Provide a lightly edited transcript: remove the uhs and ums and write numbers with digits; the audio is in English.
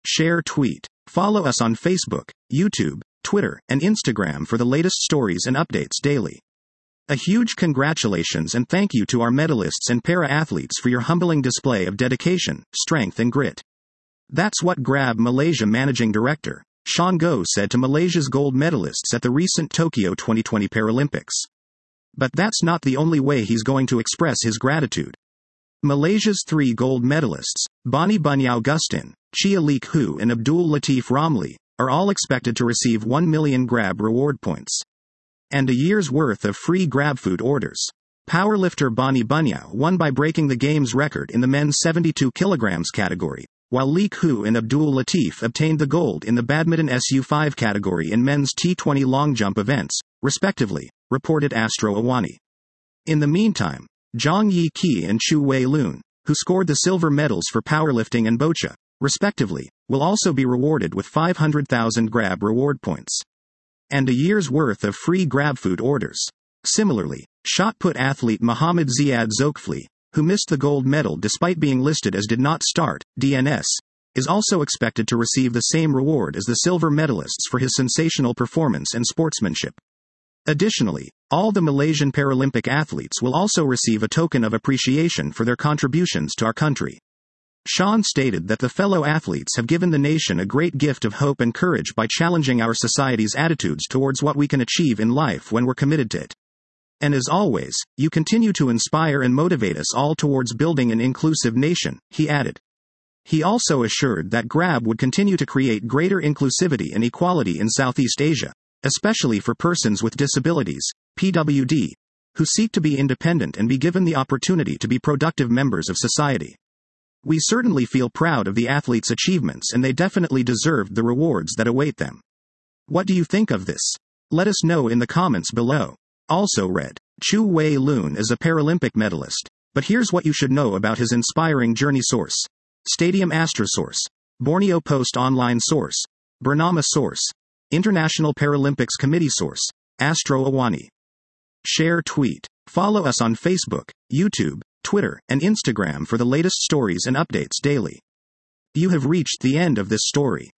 Share tweet. Follow us on Facebook, YouTube, Twitter, and Instagram for the latest stories and updates daily. A huge congratulations and thank you to our medalists and para-athletes for your humbling display of dedication, strength and grit. That's what Grab Malaysia Managing Director, Sean Goh said to Malaysia's gold medalists at the recent Tokyo 2020 Paralympics. But that's not the only way he's going to express his gratitude. Malaysia's 3 gold medalists, Bani Bunyao Gustin, Chia Leek Hu and Abdul Latif Ramli, are all expected to receive 1 million Grab reward points and a year's worth of free GrabFood orders. Powerlifter Bani Bunyao won by breaking the game's record in the men's 72 kilograms category, while Leek Hu and Abdul Latif obtained the gold in the badminton SU5 category in men's T20 long jump events, respectively, reported Astro Awani. In the meantime, Zhang Yi Qi and Chu Wei Lun, who scored the silver medals for powerlifting and boccia, respectively, will also be rewarded with 500,000 Grab reward points and a year's worth of free GrabFood orders. Similarly, shot put athlete Muhammad Ziad Zokfli, who missed the gold medal despite being listed as did not start, DNS, is also expected to receive the same reward as the silver medalists for his sensational performance and sportsmanship. Additionally, all the Malaysian Paralympic athletes will also receive a token of appreciation for their contributions to our country. Sean stated that the fellow athletes have given the nation a great gift of hope and courage by challenging our society's attitudes towards what we can achieve in life when we're committed to it. And as always, you continue to inspire and motivate us all towards building an inclusive nation, he added. He also assured that Grab would continue to create greater inclusivity and equality in Southeast Asia, especially for persons with disabilities, PWD, who seek to be independent and be given the opportunity to be productive members of society. We certainly feel proud of the athletes' achievements and they definitely deserved the rewards that await them. What do you think of this? Let us know in the comments below. Also read, Chu Wei Lun is a Paralympic medalist, but here's what you should know about his inspiring journey. Source: Stadium Astra. Source: Borneo Post Online. Source: Bernama. Source: International Paralympics Committee. Source: Astro Awani. Share tweet. Follow us on Facebook, YouTube, Twitter, and Instagram for the latest stories and updates daily. You have reached the end of this story.